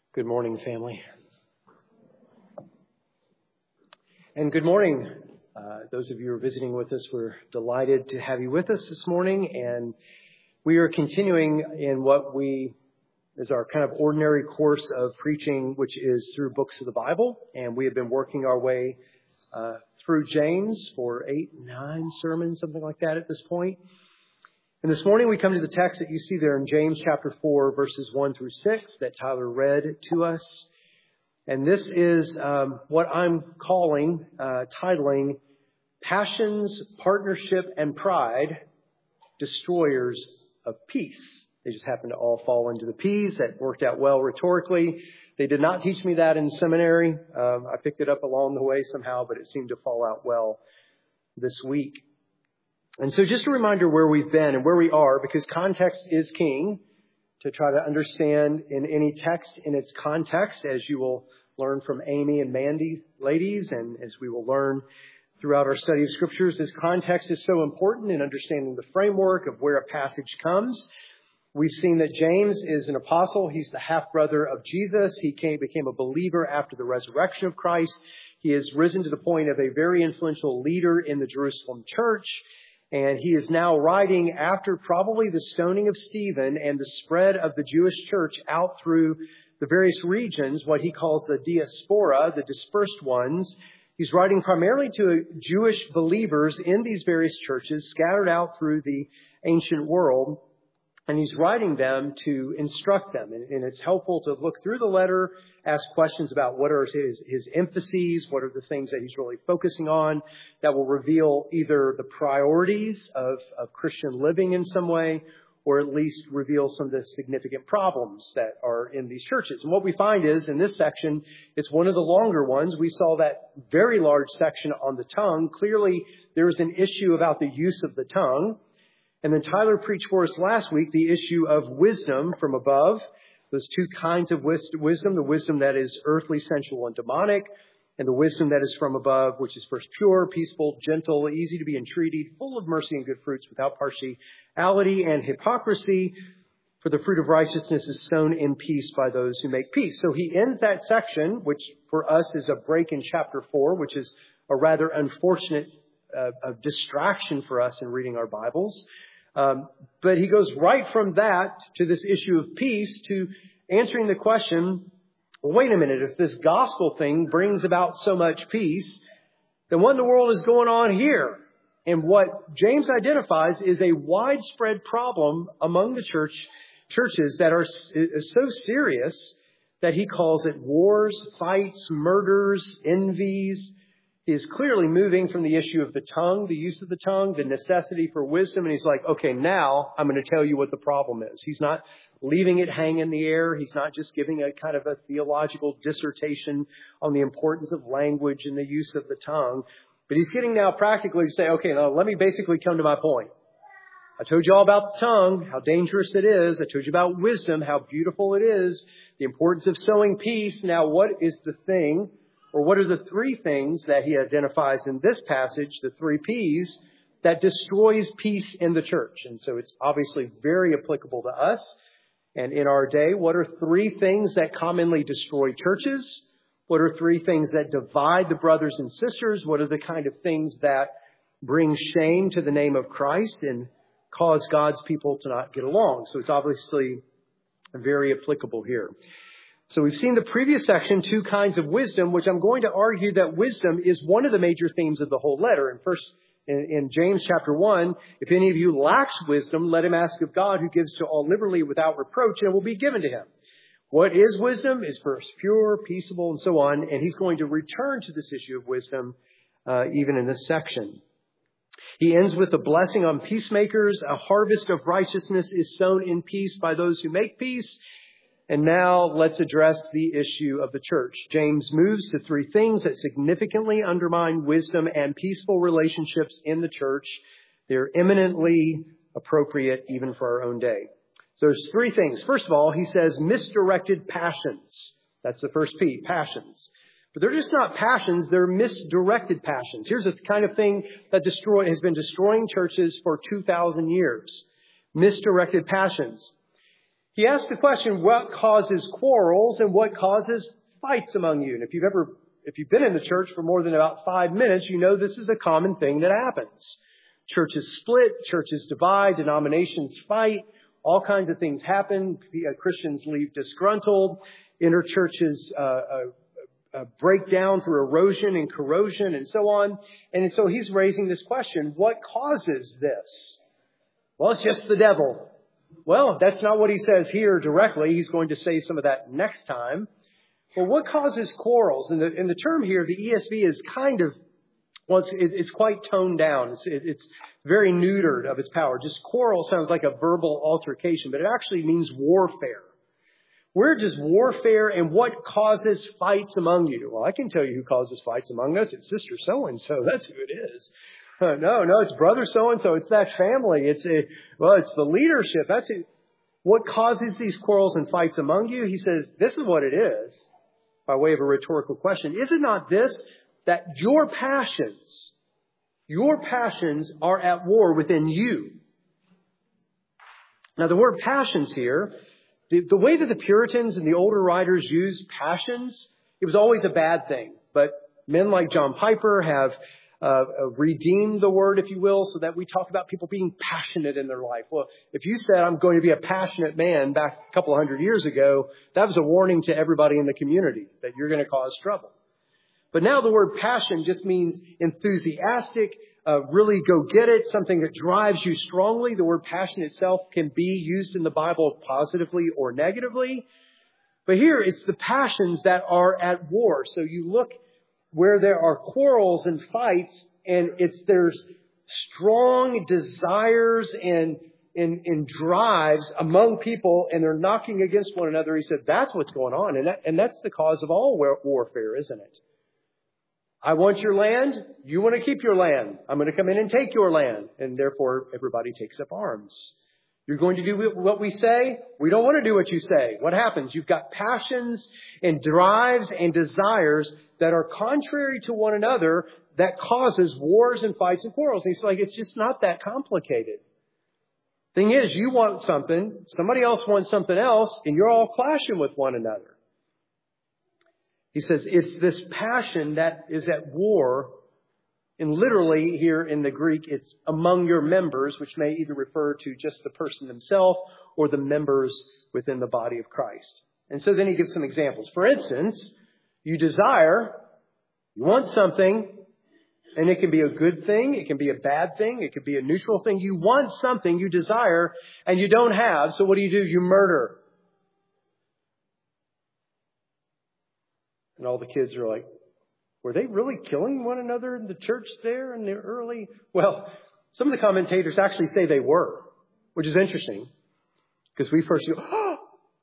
Good morning, family. And good morning. Those of you who are visiting with us, we're delighted to have you with us this morning. And we are continuing in what is our kind of ordinary course of preaching, which is through books of the Bible. And we have been working our way through James for 8, 9 sermons, something like that at this point. And this morning we come to the text that you see there in James chapter 4, verses 1 through 6 that Tyler read to us. And this is what I'm titling, Passions, Partnership, and Pride, Destroyers of Peace. They just happen to all fall into the P's. That worked out well rhetorically. They did not teach me that in seminary. I picked it up along the way somehow, but it seemed to fall out well this week. And so just a reminder where we've been and where we are, because context is king, to try to understand in any text in its context, as you will learn from Amy and Mandy, ladies, and as we will learn throughout our study of scriptures. This context is so important in understanding the framework of where a passage comes. We've seen that James is an apostle. He's the half-brother of Jesus. He became a believer after the resurrection of Christ. He has risen to the point of a very influential leader in the Jerusalem church. And he is now writing after probably the stoning of Stephen and the spread of the Jewish church out through the various regions, what he calls the diaspora, the dispersed ones. He's writing primarily to Jewish believers in these various churches scattered out through the ancient world. And he's writing them to instruct them. And it's helpful to look through the letter, ask questions about what are his emphases, what are the things that he's really focusing on that will reveal either the priorities of Christian living in some way, or at least reveal some of the significant problems that are in these churches. And what we find is, in this section, it's one of the longer ones. We saw that very large section on the tongue. Clearly, there is an issue about the use of the tongue. And then Tyler preached for us last week the issue of wisdom from above. Those two kinds of wisdom, the wisdom that is earthly, sensual, and demonic, and the wisdom that is from above, which is first pure, peaceful, gentle, easy to be entreated, full of mercy and good fruits, without partiality and hypocrisy. For the fruit of righteousness is sown in peace by those who make peace. So he ends that section, which for us is a break in chapter 4, which is a rather unfortunate distraction for us in reading our Bibles. But he goes right from that to this issue of peace to answering the question, well, wait a minute, if this gospel thing brings about so much peace, then what in the world is going on here? And what James identifies is a widespread problem among the churches that are so serious that he calls it wars, fights, murders, envies. He is clearly moving from the issue of the tongue, the use of the tongue, the necessity for wisdom. And he's like, okay, now I'm going to tell you what the problem is. He's not leaving it hang in the air. He's not just giving a kind of a theological dissertation on the importance of language and the use of the tongue. But he's getting now practically to say, okay, now let me basically come to my point. I told you all about the tongue, how dangerous it is. I told you about wisdom, how beautiful it is, the importance of sowing peace. Now, what is the thing? Or what are the three things that he identifies in this passage, the three P's, that destroys peace in the church? And so it's obviously very applicable to us. And in our day, what are three things that commonly destroy churches? What are three things that divide the brothers and sisters? What are the kind of things that bring shame to the name of Christ and cause God's people to not get along? So it's obviously very applicable here. So we've seen the previous section, two kinds of wisdom, which I'm going to argue that wisdom is one of the major themes of the whole letter. And first, in James chapter 1, if any of you lacks wisdom, let him ask of God, who gives to all liberally without reproach, and it will be given to him. What is wisdom? Is first pure, peaceable, and so on. And he's going to return to this issue of wisdom even in this section. He ends with a blessing on peacemakers. A harvest of righteousness is sown in peace by those who make peace. And now let's address the issue of the church. James moves to three things that significantly undermine wisdom and peaceful relationships in the church. They're eminently appropriate even for our own day. So there's three things. First of all, he says misdirected passions. That's the first P, passions. But they're just not passions, they're misdirected passions. Here's the kind of thing that has been destroying churches for 2,000 years. Misdirected passions. he asked the question, what causes quarrels and what causes fights among you? And if you've been in the church for more than about 5 minutes, you know this is a common thing that happens. Churches split, churches divide, denominations fight, all kinds of things happen. Christians leave disgruntled, inner churches break down through erosion and corrosion and so on. And so he's raising this question, what causes this? Well, it's just the devil. Well, that's not what he says here directly. He's going to say some of that next time. Well, what causes quarrels? And the term here, the ESV is kind of, well, it's quite toned down. It's very neutered of its power. Just quarrel sounds like a verbal altercation, but it actually means warfare. Where does warfare and what causes fights among you? Well, I can tell you who causes fights among us. It's sister so-and-so. That's who it is. No, it's brother so-and-so. It's that family. It's the leadership. That's it. What causes these quarrels and fights among you? He says, this is what it is, by way of a rhetorical question. Is it not this, that your passions are at war within you? Now, the word passions here, the way that the Puritans and the older writers used passions, it was always a bad thing. But men like John Piper have redeemed the word, if you will, so that we talk about people being passionate in their life. Well, if you said, I'm going to be a passionate man back a couple of 100 years ago, that was a warning to everybody in the community that you're going to cause trouble. But now the word passion just means enthusiastic, really go get it, something that drives you strongly. The word passion itself can be used in the Bible positively or negatively. But here it's the passions that are at war. So you look where there are quarrels and fights, and there's strong desires and drives among people, and they're knocking against one another. He said, that's what's going on. And that's the cause of all warfare, isn't it? I want your land. You want to keep your land. I'm going to come in and take your land. And therefore, everybody takes up arms. You're going to do what we say? We don't want to do what you say. What happens? You've got passions and drives and desires that are contrary to one another that causes wars and fights and quarrels. And he's like, it's just not that complicated. Thing is, you want something, somebody else wants something else, and you're all clashing with one another. He says it's this passion that is at war, and literally here in the Greek, it's among your members, which may either refer to just the person themselves or the members within the body of Christ. And so then he gives some examples. For instance, you want something, and it can be a good thing, it can be a bad thing, it could be a neutral thing. You want something, you desire, and you don't have, so what do? You murder. And all the kids are like, were they really killing one another in the church there in the early? Well, some of the commentators actually say they were, which is interesting because we first go, oh!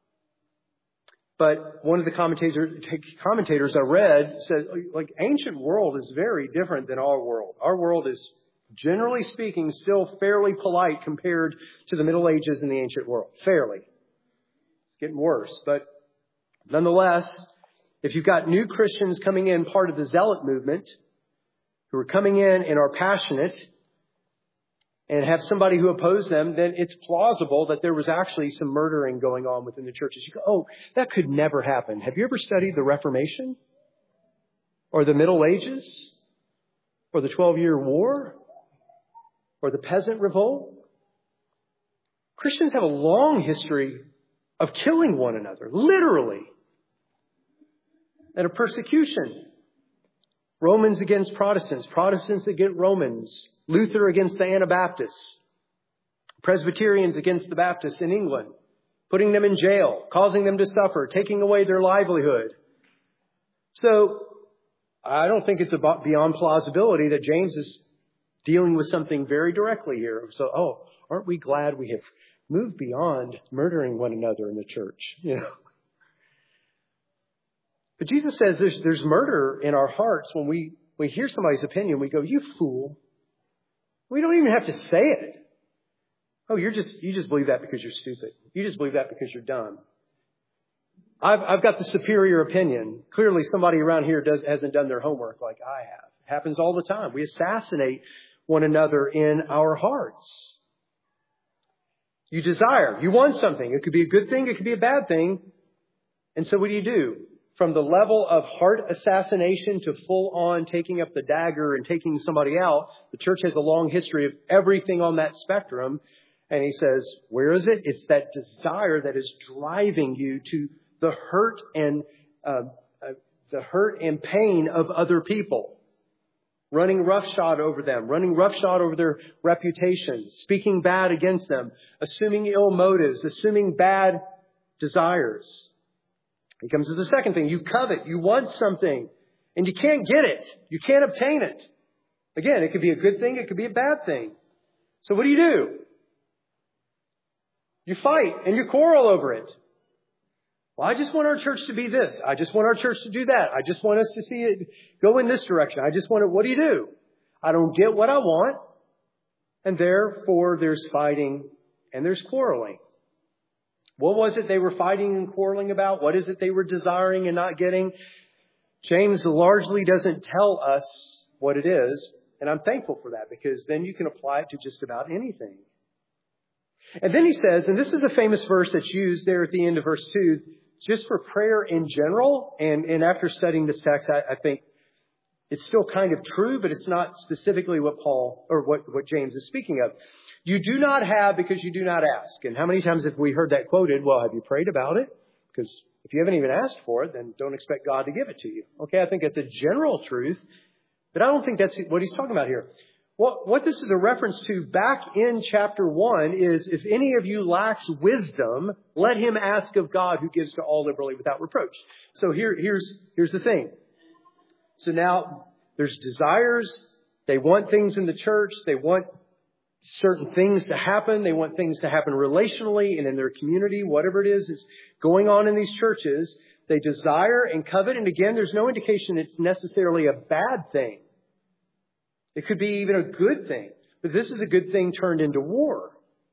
But one of the commentators I read said, like, ancient world is very different than our world. Our world is, generally speaking, still fairly polite compared to the Middle Ages in the ancient world. Fairly. It's getting worse. But nonetheless, if you've got new Christians coming in, part of the zealot movement, who are coming in and are passionate and have somebody who opposed them, then it's plausible that there was actually some murdering going on within the churches. You go, oh, that could never happen. Have you ever studied the Reformation? Or the Middle Ages? Or the 12-Year War? Or the Peasant Revolt? Christians have a long history of killing one another, literally. And of persecution. Romans against Protestants, Protestants against Romans, Luther against the Anabaptists, Presbyterians against the Baptists in England, putting them in jail, causing them to suffer, taking away their livelihood. So I don't think it's beyond plausibility that James is dealing with something very directly here. So, aren't we glad we have moved beyond murdering one another in the church? You know. But Jesus says there's murder in our hearts when we hear somebody's opinion. We go, you fool. We don't even have to say it. Oh, you just believe that because you're stupid. You just believe that because you're dumb. I've got the superior opinion. Clearly somebody around here hasn't done their homework like I have. It happens all the time. We assassinate one another in our hearts. You desire. You want something. It could be a good thing. It could be a bad thing. And so what do? From the level of heart assassination to full on taking up the dagger and taking somebody out, the church has a long history of everything on that spectrum. And he says, where is it? It's that desire that is driving you to the hurt and pain of other people. Running roughshod over them, running roughshod over their reputation, speaking bad against them, assuming ill motives, assuming bad desires. He comes to the second thing. You covet. You want something, and you can't get it. You can't obtain it. Again, it could be a good thing. It could be a bad thing. So what do? You fight and you quarrel over it. Well, I just want our church to be this. I just want our church to do that. I just want us to see it go in this direction. What do? I don't get what I want. And therefore, there's fighting and there's quarreling. What was it they were fighting and quarreling about? What is it they were desiring and not getting? James largely doesn't tell us what it is. And I'm thankful for that, because then you can apply it to just about anything. And then he says, and this is a famous verse that's used there at the end of verse 2, just for prayer in general. And after studying this text, I think it's still kind of true, but it's not specifically what Paul or what James is speaking of. You do not have because you do not ask. And how many times have we heard that quoted? Well, have you prayed about it? Because if you haven't even asked for it, then don't expect God to give it to you. Okay, I think that's a general truth, but I don't think that's what he's talking about here. What this is a reference to back in chapter 1 is, if any of you lacks wisdom, let him ask of God, who gives to all liberally without reproach. So here's the thing. So now there's desires. They want things in the church. They want certain things to happen. They want things to happen relationally and in their community, whatever it is going on in these churches. They desire and covet. And again, there's no indication it's necessarily a bad thing. It could be even a good thing. But this is a good thing turned into war.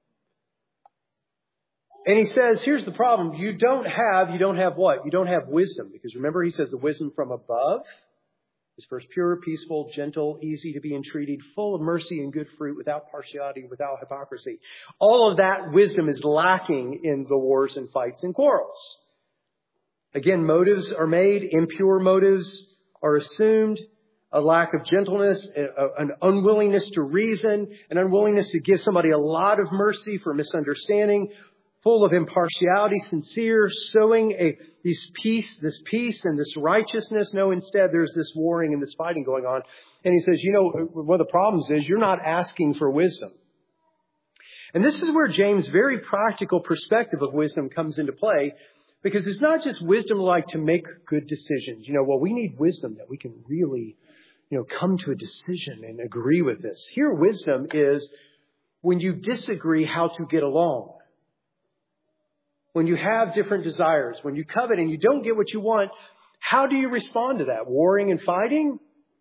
And he says, here's the problem. You don't have what? You don't have wisdom. Because remember, he says the wisdom from above is first pure, peaceful, gentle, easy to be entreated, full of mercy and good fruit, without partiality, without hypocrisy. All of that wisdom is lacking in the wars and fights and quarrels. Again, motives are made. Impure motives are assumed. A lack of gentleness, an unwillingness to reason, an unwillingness to give somebody a lot of mercy for misunderstanding, full of impartiality, sincere, sowing this peace and this righteousness. No, instead there's this warring and this fighting going on. And he says, one of the problems is you're not asking for wisdom. And this is where James' very practical perspective of wisdom comes into play, because it's not just wisdom like to make good decisions. We need wisdom that we can really come to a decision and agree with this. Here, wisdom is when you disagree, how to get along. When you have different desires, when you covet and you don't get what you want, how do you respond to that? Warring and fighting?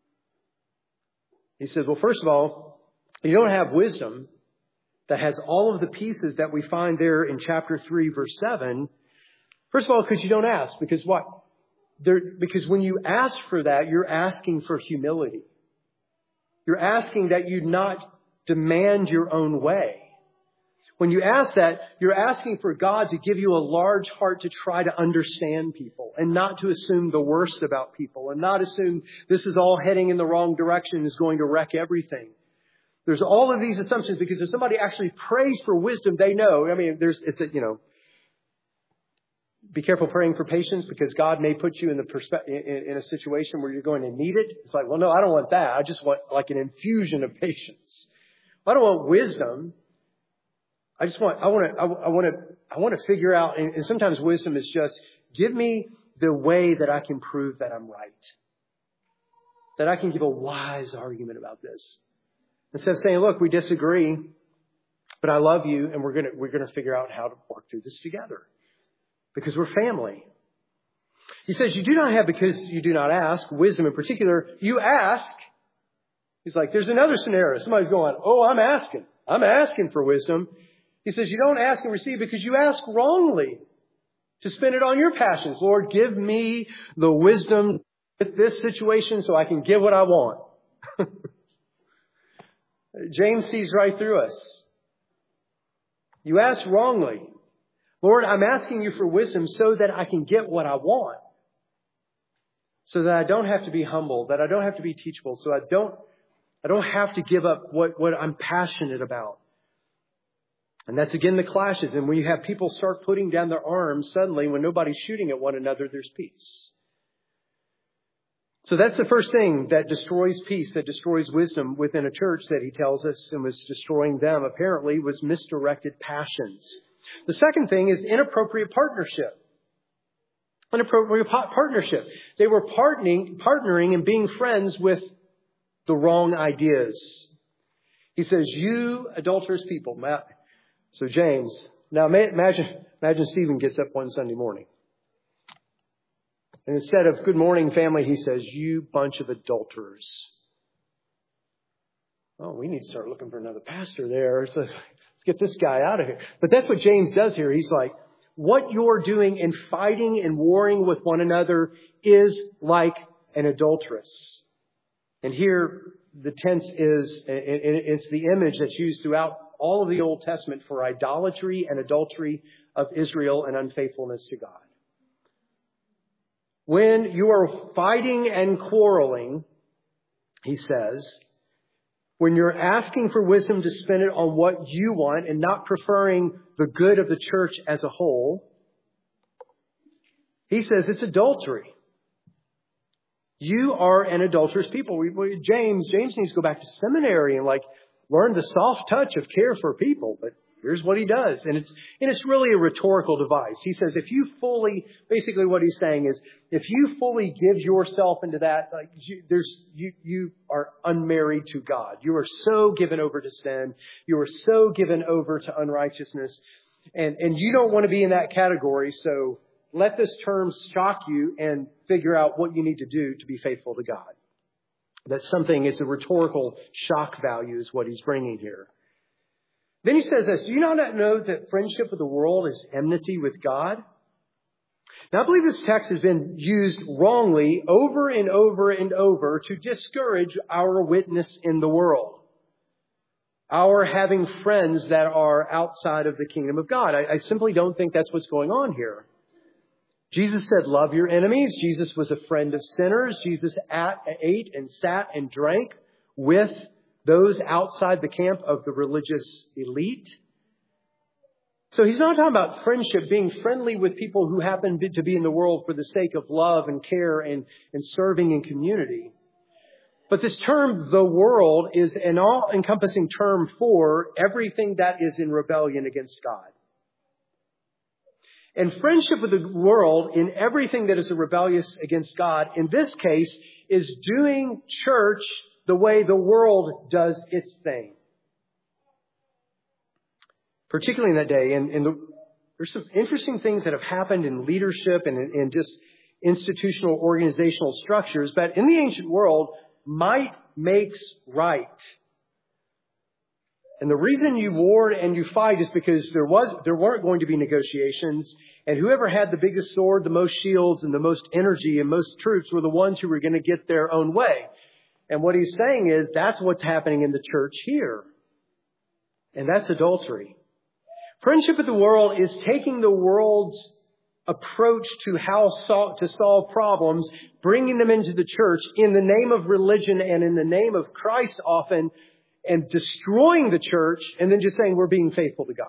He says, well, first of all, you don't have wisdom that has all of the pieces that we find there in chapter 3, verse 7. First of all, because you don't ask. Because what? Because when you ask for that, you're asking for humility. You're asking that you not demand your own way. When you ask that, you're asking for God to give you a large heart to try to understand people and not to assume the worst about people and not assume this is all heading in the wrong direction and is going to wreck everything. There's all of these assumptions, because if somebody actually prays for wisdom, they know. Be careful praying for patience, because God may put you in a situation where you're going to need it. It's like, well, no, I don't want that. I just want like an infusion of patience. I don't want wisdom. I want to figure out, and sometimes wisdom is just, give me the way that I can prove that I'm right. That I can give a wise argument about this. Instead of saying, look, we disagree, but I love you, and we're going to figure out how to work through this together. Because we're family. He says, you do not have because you do not ask. Wisdom in particular, you ask. He's like, there's another scenario. Somebody's going, oh, I'm asking for wisdom. He says, you don't ask and receive because you ask wrongly to spend it on your passions. Lord, give me the wisdom with this situation so I can get what I want. James sees right through us. You asked wrongly. Lord, I'm asking you for wisdom so that I can get what I want. So that I don't have to be humble, that I don't have to be teachable, so I don't have to give up what I'm passionate about. And that's again the clashes. And when you have people start putting down their arms, suddenly when nobody's shooting at one another, there's peace. So that's the first thing that destroys peace, that destroys wisdom within a church that he tells us and was destroying them, apparently, was misdirected passions. The second thing is inappropriate partnership. Inappropriate partnership. They were partnering and being friends with the wrong ideas. He says, you adulterous people. So James, now imagine Stephen gets up one Sunday morning. And instead of good morning, family, he says, you bunch of adulterers. Oh, we need to start looking for another pastor there. So let's get this guy out of here. But that's what James does here. He's like, what you're doing in fighting and warring with one another is like an adulteress. And here the tense is, it's the image that's used throughout all of the Old Testament for idolatry and adultery of Israel and unfaithfulness to God. When you are fighting and quarreling, he says, when you're asking for wisdom to spend it on what you want and not preferring the good of the church as a whole, he says it's adultery. You are an adulterous people. James needs to go back to seminary and learn the soft touch of care for people. But here's what he does. And it's really a rhetorical device. He says, basically what he's saying is, if you fully give yourself into that, you are unmarried to God. You are so given over to sin. You are so given over to unrighteousness. And you don't want to be in that category. So let this term shock you and figure out what you need to do to be faithful to God. It's a rhetorical shock value is what he's bringing here. Then he says this, do you not know that friendship with the world is enmity with God? Now, I believe this text has been used wrongly over and over and over to discourage our witness in the world. Our having friends that are outside of the kingdom of God. I simply don't think that's what's going on here. Jesus said, love your enemies. Jesus was a friend of sinners. Jesus ate and sat and drank with those outside the camp of the religious elite. So he's not talking about friendship, being friendly with people who happen to be in the world for the sake of love and care and serving in community. But this term, the world, is an all-encompassing term for everything that is in rebellion against God. And friendship with the world in everything that is rebellious against God, in this case, is doing church the way the world does its thing. Particularly in that day. And there's some interesting things that have happened in leadership and in just institutional organizational structures. But in the ancient world, might makes right. And the reason you warred and you fight is because there weren't going to be negotiations. And whoever had the biggest sword, the most shields, and the most energy and most troops were the ones who were going to get their own way. And what he's saying is that's what's happening in the church here. And that's adultery. Friendship with the world is taking the world's approach to how to solve problems, bringing them into the church in the name of religion and in the name of Christ often, and destroying the church, and then just saying we're being faithful to God.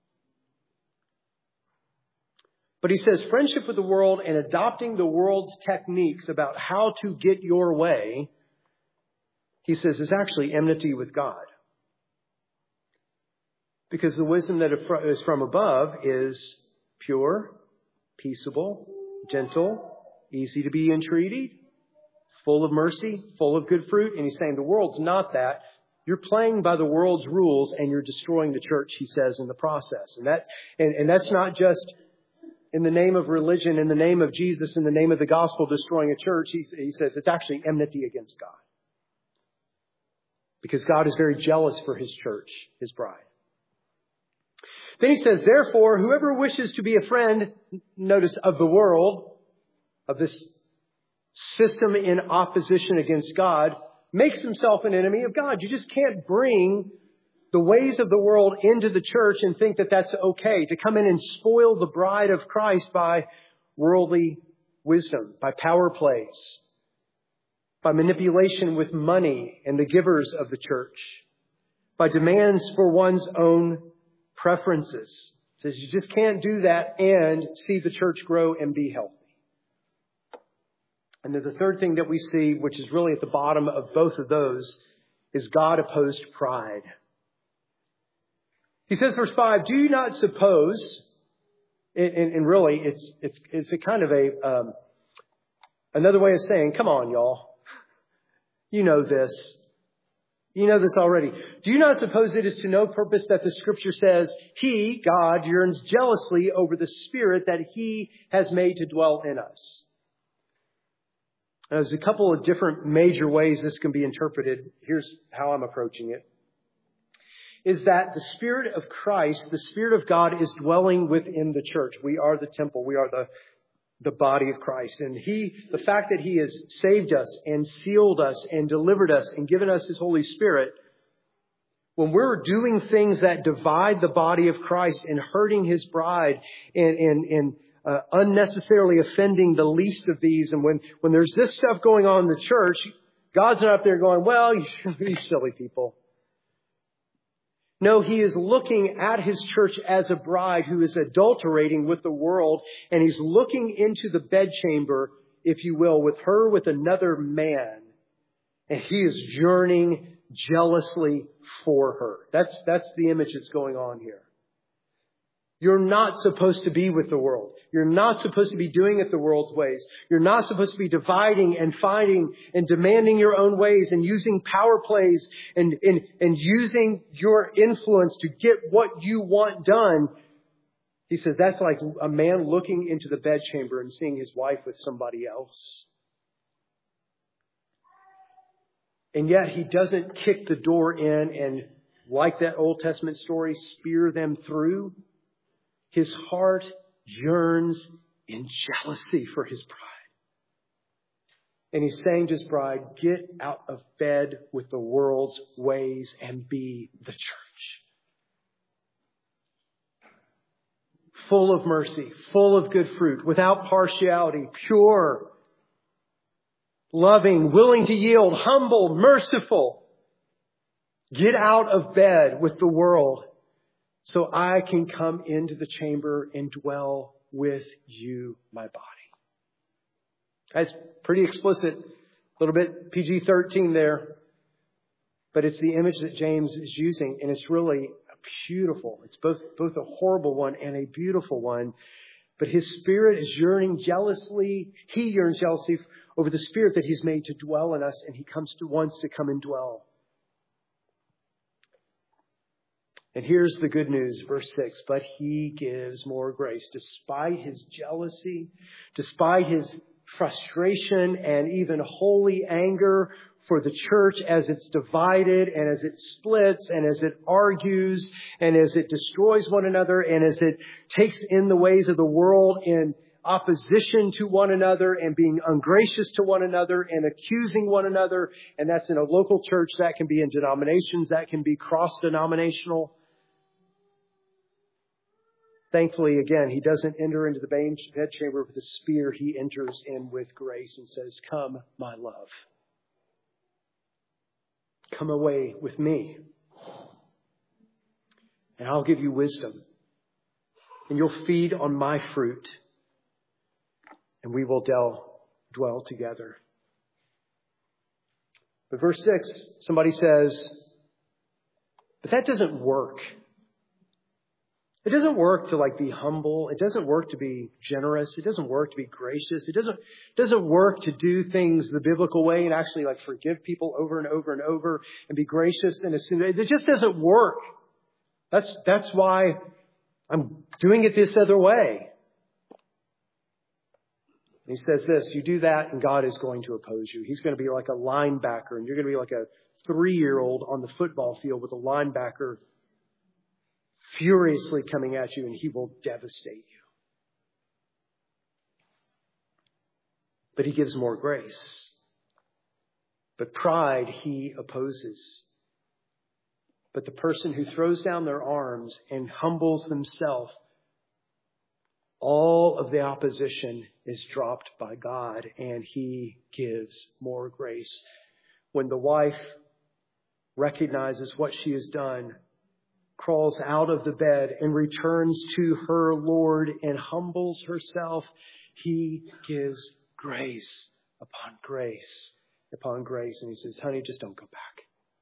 But he says friendship with the world and adopting the world's techniques about how to get your way, he says, is actually enmity with God. Because the wisdom that is from above is pure, peaceable, gentle, easy to be entreated, full of mercy, full of good fruit. And he's saying the world's not that. You're playing by the world's rules and you're destroying the church, he says, in the process. And that's not just in the name of religion, in the name of Jesus, in the name of the gospel, destroying a church. He says it's actually enmity against God. Because God is very jealous for his church, his bride. Then he says, therefore, whoever wishes to be a friend, notice, of the world, of this system in opposition against God, makes himself an enemy of God. You just can't bring the the ways of the world into the church and think that that's okay, to come in and spoil the bride of Christ by worldly wisdom, by power plays, by manipulation with money and the givers of the church, by demands for one's own preferences. It says you just can't do that and see the church grow and be healthy. And then the third thing that we see, which is really at the bottom of both of those, is God opposed pride. He says, verse 5, do you not suppose, and really it's a kind of another way of saying, come on, y'all. You know this. You know this already. Do you not suppose it is to no purpose that the Scripture says, He, God, yearns jealously over the Spirit that He has made to dwell in us? Now, there's a couple of different major ways this can be interpreted. Here's how I'm approaching it. Is that the Spirit of Christ, the Spirit of God, is dwelling within the church. We are the temple. We are the body of Christ. And the fact that He has saved us and sealed us and delivered us and given us His Holy Spirit, when we're doing things that divide the body of Christ and hurting His bride and unnecessarily offending the least of these, and when there's this stuff going on in the church, God's not up there going, well, you silly people. No, He is looking at His church as a bride who is adulterating with the world, and He's looking into the bedchamber, if you will, with another man, and He is yearning jealously for her. That's the image that's going on here. You're not supposed to be with the world. You're not supposed to be doing it the world's ways. You're not supposed to be dividing and fighting and demanding your own ways and using power plays and using your influence to get what you want done. He says that's like a man looking into the bedchamber and seeing his wife with somebody else. And yet He doesn't kick the door in and, like that Old Testament story, spear them through. His heart yearns in jealousy for His bride. And He's saying to His bride, get out of bed with the world's ways and be the church. Full of mercy, full of good fruit, without partiality, pure, loving, willing to yield, humble, merciful. Get out of bed with the world, so I can come into the chamber and dwell with you, my body. That's pretty explicit. A little bit PG-13 there. But it's the image that James is using. And it's really beautiful. It's both a horrible one and a beautiful one. But His Spirit is yearning jealously. He yearns jealously over the Spirit that He's made to dwell in us. And He wants to come and dwell. And here's the good news, verse 6. But He gives more grace. Despite His jealousy, despite His frustration and even holy anger for the church as it's divided and as it splits and as it argues and as it destroys one another and as it takes in the ways of the world in opposition to one another and being ungracious to one another and accusing one another. And that's in a local church. That can be in denominations. That can be cross-denominational. Thankfully, again, He doesn't enter into the bedchamber with a spear. He enters in with grace and says, come, my love. Come away with me. And I'll give you wisdom. And you'll feed on my fruit. And we will dwell together. But verse 6, somebody says, but that doesn't work. It doesn't work to be humble. It doesn't work to be generous. It doesn't work to be gracious. It doesn't work to do things the biblical way and actually forgive people over and over and over and be gracious and assume. It just doesn't work. That's why I'm doing it this other way. And He says this, you do that and God is going to oppose you. He's going to be like a linebacker and you're going to be like a 3-year-old on the football field with a linebacker furiously coming at you, and He will devastate you. But He gives more grace. But pride He opposes. But the person who throws down their arms and humbles themselves, all of the opposition is dropped by God, and He gives more grace. When the wife recognizes what she has done, crawls out of the bed and returns to her Lord and humbles herself, He gives grace upon grace upon grace. And He says, honey, just don't go back.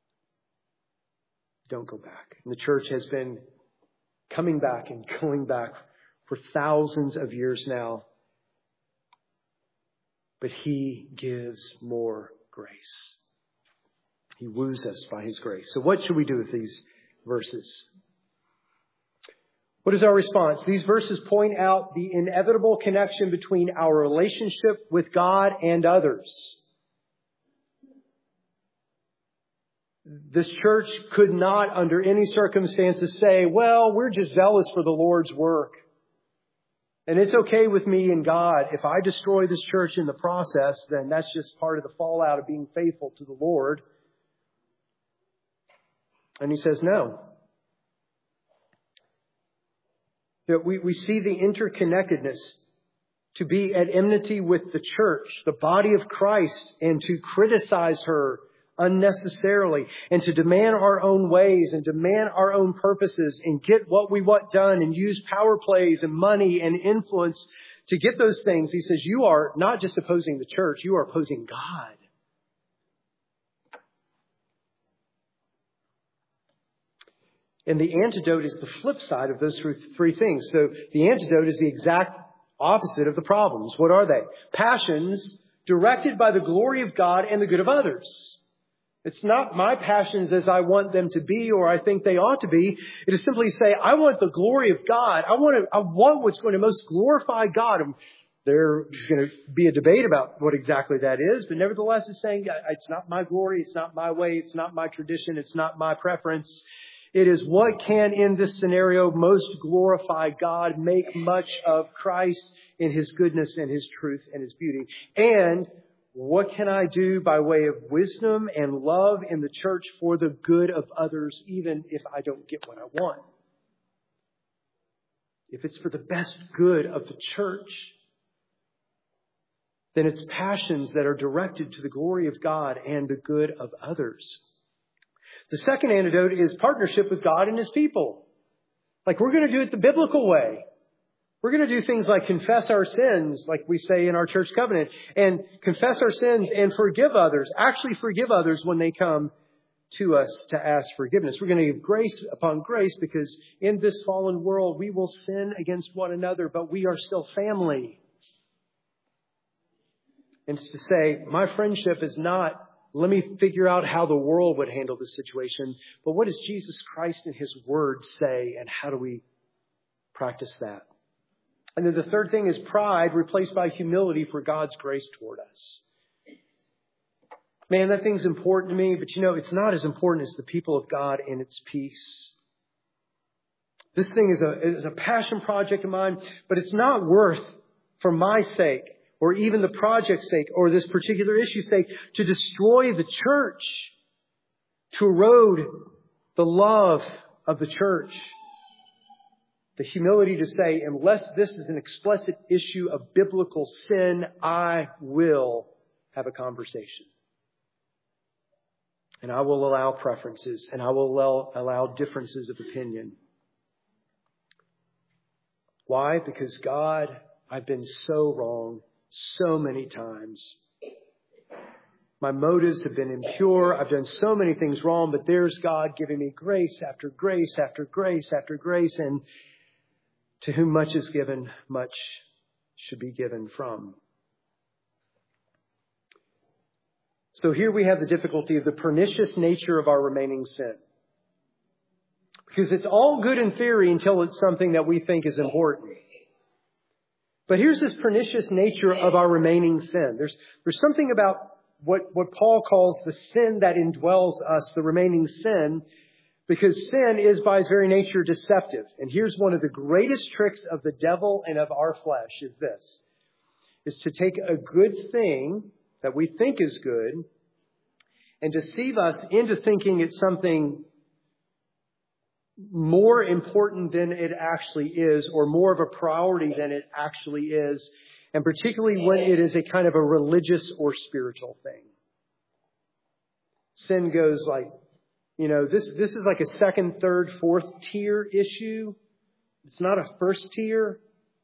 Don't go back. And the church has been coming back and going back for thousands of years now. But He gives more grace. He woos us by His grace. So what should we do with these verses? What is our response? These verses point out the inevitable connection between our relationship with God and others. This church could not, under any circumstances, say, well, we're just zealous for the Lord's work. And it's okay with me and God. If I destroy this church in the process, then that's just part of the fallout of being faithful to the Lord. And He says, no. We see the interconnectedness to be at enmity with the church, the body of Christ, and to criticize her unnecessarily, and to demand our own ways and demand our own purposes and get what we want done and use power plays and money and influence to get those things. He says, you are not just opposing the church, you are opposing God. And the antidote is the flip side of those three things. So the antidote is the exact opposite of the problems. What are they? Passions directed by the glory of God and the good of others. It's not my passions as I want them to be or I think they ought to be. It is simply say, I want the glory of God. I want what's going to most glorify God. And there's going to be a debate about what exactly that is. But nevertheless, it's saying it's not my glory. It's not my way. It's not my tradition. It's not my preference. It is what can in this scenario most glorify God, make much of Christ in His goodness and His truth and His beauty. And what can I do by way of wisdom and love in the church for the good of others, even if I don't get what I want? If it's for the best good of the church, then it's passions that are directed to the glory of God and the good of others. The second antidote is partnership with God and His people. Like we're going to do it the biblical way. We're going to do things like confess our sins, like we say in our church covenant, and confess our sins and forgive others. Actually forgive others when they come to us to ask forgiveness. We're going to give grace upon grace because in this fallen world we will sin against one another, but we are still family. And to say, my friendship is not, let me figure out how the world would handle this situation, but what does Jesus Christ and His Word say, and how do we practice that? And then the third thing is pride replaced by humility for God's grace toward us. Man, that thing's important to me, but it's not as important as the people of God and its peace. This thing is a passion project of mine, but it's not worth, for my sake, or even the project's sake, or this particular issue's sake, to destroy the church, to erode the love of the church. The humility to say, unless this is an explicit issue of biblical sin, I will have a conversation. And I will allow preferences, and I will allow differences of opinion. Why? Because God, I've been so wrong so many times. My motives have been impure. I've done so many things wrong, but there's God giving me grace after grace after grace after grace. And to whom much is given, much should be given from. So here we have the difficulty of the pernicious nature of our remaining sin. Because it's all good in theory until it's something that we think is important. But here's this pernicious nature of our remaining sin. There's something about what Paul calls the sin that indwells us, the remaining sin, because sin is by its very nature deceptive. And here's one of the greatest tricks of the devil and of our flesh is to take a good thing that we think is good and deceive us into thinking it's something more important than it actually is, or more of a priority than it actually is, and particularly when it is a kind of a religious or spiritual thing. Sin goes like, this is like a second, third, fourth tier issue. It's not a first tier.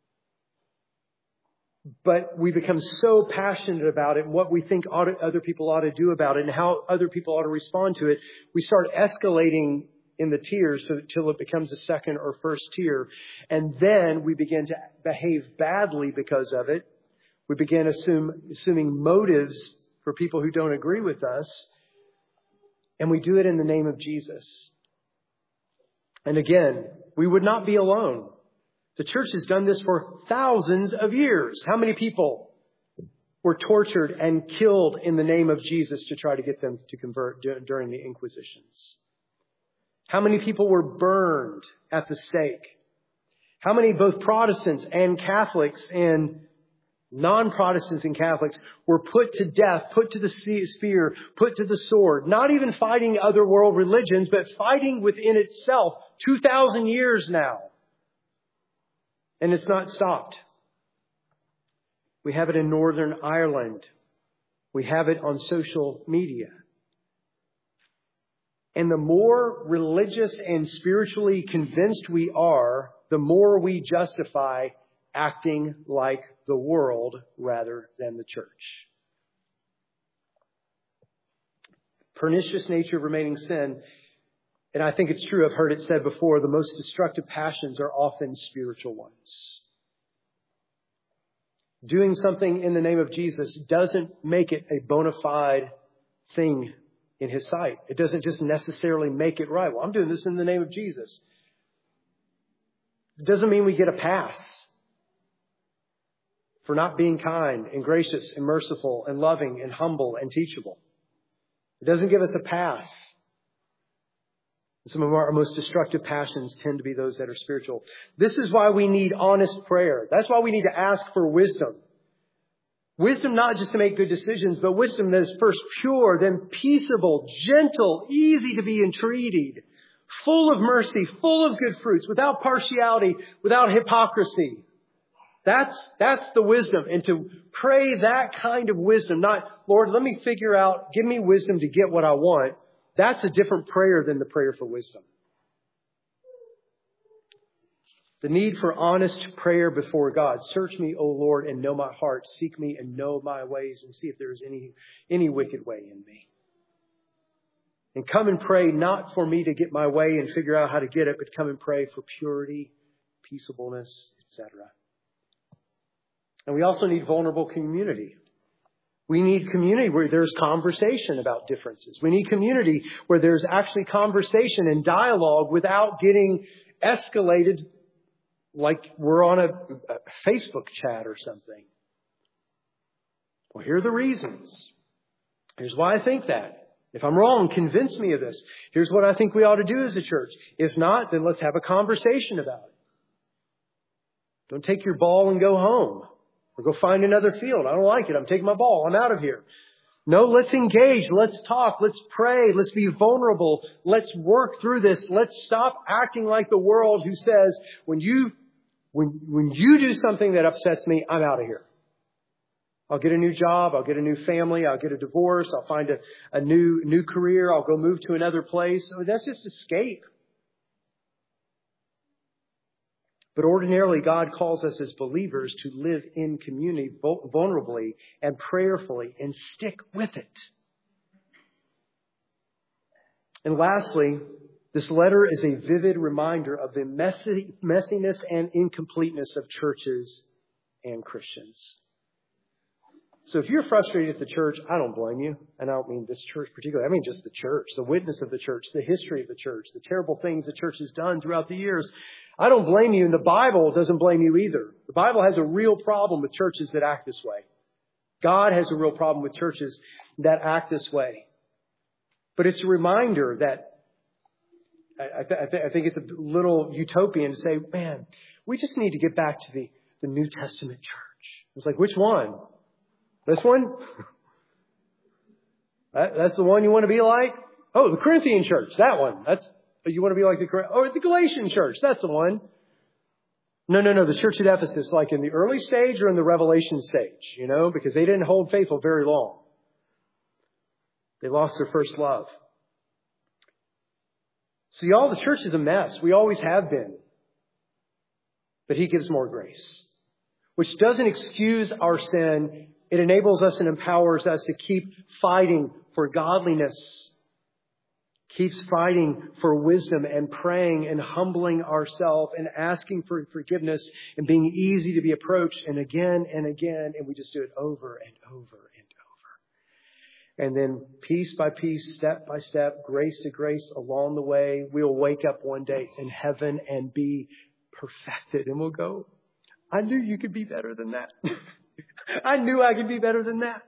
But we become so passionate about it and what we think other people ought to do about it and how other people ought to respond to it. We start escalating in the tiers until it becomes a second or first tier. And then we begin to behave badly because of it. We begin assuming motives for people who don't agree with us. And we do it in the name of Jesus. And again, we would not be alone. The church has done this for thousands of years. How many people were tortured and killed in the name of Jesus to try to get them to convert during the Inquisitions? How many people were burned at the stake? How many both Protestants and Catholics and non-Protestants and Catholics were put to death, put to the spear, put to the sword, not even fighting other world religions, but fighting within itself 2,000 years now. And it's not stopped. We have it in Northern Ireland. We have it on social media. And the more religious and spiritually convinced we are, the more we justify acting like the world rather than the church. Pernicious nature of remaining sin. And I think it's true, I've heard it said before, the most destructive passions are often spiritual ones. Doing something in the name of Jesus doesn't make it a bona fide thing in His sight. It doesn't just necessarily make it right. Well, I'm doing this in the name of Jesus. It doesn't mean we get a pass for not being kind and gracious and merciful and loving and humble and teachable. It doesn't give us a pass. Some of our most destructive passions tend to be those that are spiritual. This is why we need honest prayer. That's why we need to ask for wisdom. Wisdom not just to make good decisions, but wisdom that is first pure, then peaceable, gentle, easy to be entreated, full of mercy, full of good fruits, without partiality, without hypocrisy. That's the wisdom. And to pray that kind of wisdom, not, Lord, let me figure out, give me wisdom to get what I want. That's a different prayer than the prayer for wisdom. The need for honest prayer before God. Search me, O Lord, and know my heart. Seek me and know my ways and see if there is any wicked way in me. And come and pray not for me to get my way and figure out how to get it, but come and pray for purity, peaceableness, etc. And we also need vulnerable community. We need community where there's conversation about differences. We need community where there's actually conversation and dialogue without getting escalated like we're on a Facebook chat or something. Well, here are the reasons. Here's why I think that. If I'm wrong, convince me of this. Here's what I think we ought to do as a church. If not, then let's have a conversation about it. Don't take your ball and go home. Or go find another field. I don't like it. I'm taking my ball. I'm out of here. No, let's engage. Let's talk. Let's pray. Let's be vulnerable. Let's work through this. Let's stop acting like the world who says, when you do something that upsets me, I'm out of here. I'll get a new job. I'll get a new family. I'll get a divorce. I'll find a new career. I'll go move to another place. Oh, that's just escape. But ordinarily, God calls us as believers to live in community vulnerably and prayerfully and stick with it. And lastly, this letter is a vivid reminder of the messiness and incompleteness of churches and Christians. So if you're frustrated at the church, I don't blame you. And I don't mean this church particularly. I mean just the church, the witness of the church, the history of the church, the terrible things the church has done throughout the years. I don't blame you, and the Bible doesn't blame you either. The Bible has a real problem with churches that act this way. God has a real problem with churches that act this way. But it's a reminder that I think it's a little utopian to say, man, we just need to get back to the New Testament church. It's like, which one? This one? That's the one you want to be like? Oh, the Corinthian church, that one. You want to be like the Galatian church. That's the one. No. The church at Ephesus, like in the early stage or in the Revelation stage, because they didn't hold faithful very long. They lost their first love. So y'all, the church is a mess. We always have been. But He gives more grace, which doesn't excuse our sin. It enables us and empowers us to keep fighting for godliness. Keeps fighting for wisdom and praying and humbling ourselves and asking for forgiveness and being easy to be approached and again. And we just do it over and over and over. And then piece by piece, step by step, grace to grace along the way, we'll wake up one day in heaven and be perfected. And we'll go, I knew you could be better than that. I knew I could be better than that.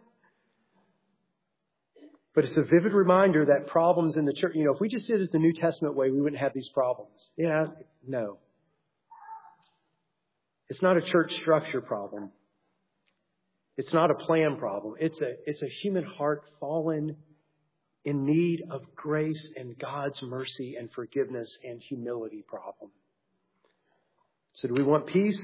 But it's a vivid reminder that problems in the church, if we just did it the New Testament way, we wouldn't have these problems. No. It's not a church structure problem. It's not a plan problem. It's a human heart fallen in need of grace and God's mercy and forgiveness and humility problem. So do we want peace?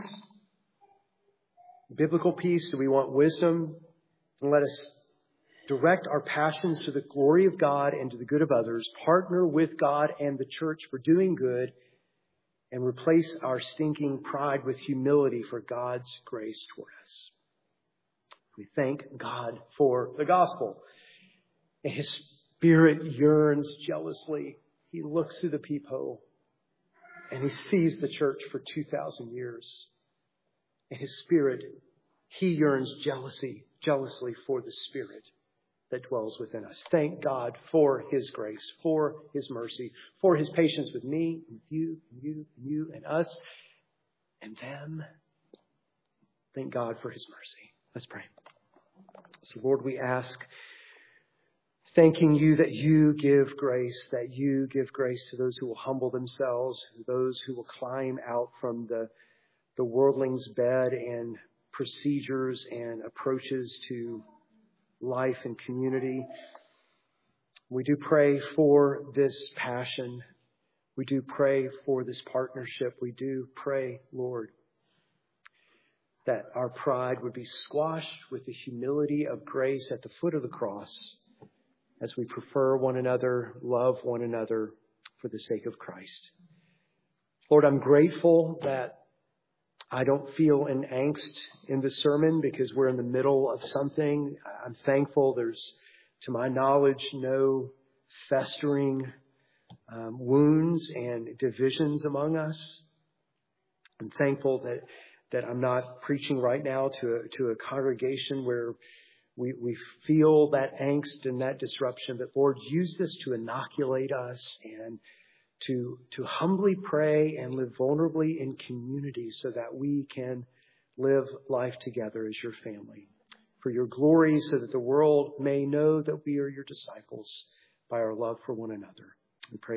Biblical peace? Do we want wisdom? And let us direct our passions to the glory of God and to the good of others. Partner with God and the church for doing good. And replace our stinking pride with humility for God's grace toward us. We thank God for the gospel. And His Spirit yearns jealously. He looks through the peephole. And He sees the church for 2,000 years. And His Spirit, He yearns jealously for the Spirit that dwells within us. Thank God for His grace, for His mercy, for His patience with me, and you, and us, and them. Thank God for His mercy. Let's pray. So Lord, we ask, thanking You that You give grace to those who will humble themselves, those who will climb out from the worldling's bed and procedures and approaches to life and community. We do pray for this passion. We do pray for this partnership. We do pray, Lord, that our pride would be squashed with the humility of grace at the foot of the cross as we prefer one another, love one another for the sake of Christ. Lord, I'm grateful that I don't feel an angst in the sermon because we're in the middle of something. I'm thankful there's, to my knowledge, no festering wounds and divisions among us. I'm thankful that I'm not preaching right now to a congregation where we feel that angst and that disruption. But Lord, use this to inoculate us and to humbly pray and live vulnerably in community so that we can live life together as Your family. For Your glory, so that the world may know that we are Your disciples by our love for one another. We pray